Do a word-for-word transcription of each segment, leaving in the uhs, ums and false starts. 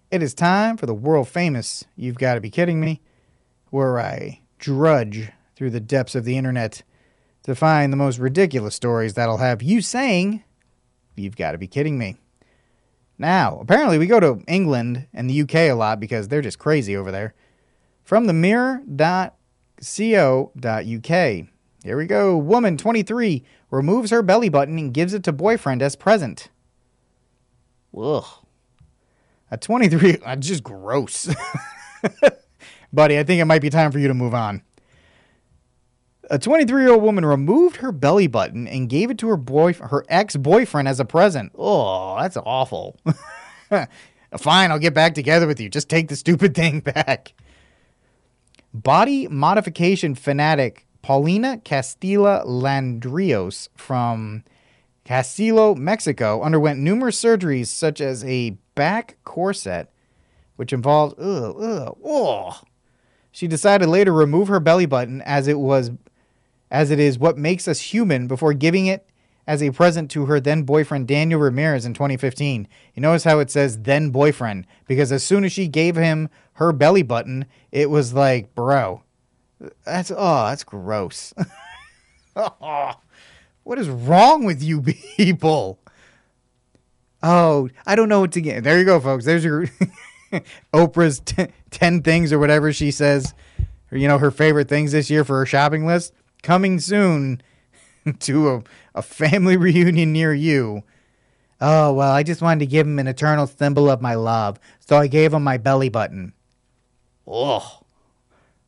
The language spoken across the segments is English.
It is time for the world famous You've Got to Be Kidding Me, where I drudge through the depths of the internet to find the most ridiculous stories that'll have you saying, You've Got to Be Kidding Me. Now, apparently we go to England and the U K a lot because they're just crazy over there. From the mirror dot co dot U K. Here we go. Woman, twenty-three, removes her belly button and gives it to boyfriend as present. Ugh. A twenty-three, that's just gross. Buddy, I think it might be time for you to move on. A twenty-three-year-old woman removed her belly button and gave it to her boy, her ex-boyfriend as a present. Oh, that's awful. Fine, I'll get back together with you. Just take the stupid thing back. Body modification fanatic Paulina Castilla Landrios from Castillo, Mexico, underwent numerous surgeries such as a back corset, which involved ugh, ugh, ugh. She decided later to remove her belly button as it was as it is what makes us human before giving it as a present to her then boyfriend Daniel Ramirez in twenty fifteen. You notice how it says then boyfriend, because as soon as she gave him her belly button, it was like, bro, that's oh, that's gross. Oh, what is wrong with you people? Oh, I don't know what to get. There you go, folks. There's your Oprah's t- ten things or whatever she says, or, you know, her favorite things this year for her shopping list. Coming soon to a, a family reunion near you. Oh, well, I just wanted to give him an eternal symbol of my love, so I gave him my belly button. Oh,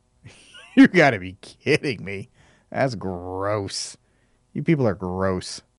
you gotta be kidding me. That's gross. You people are gross.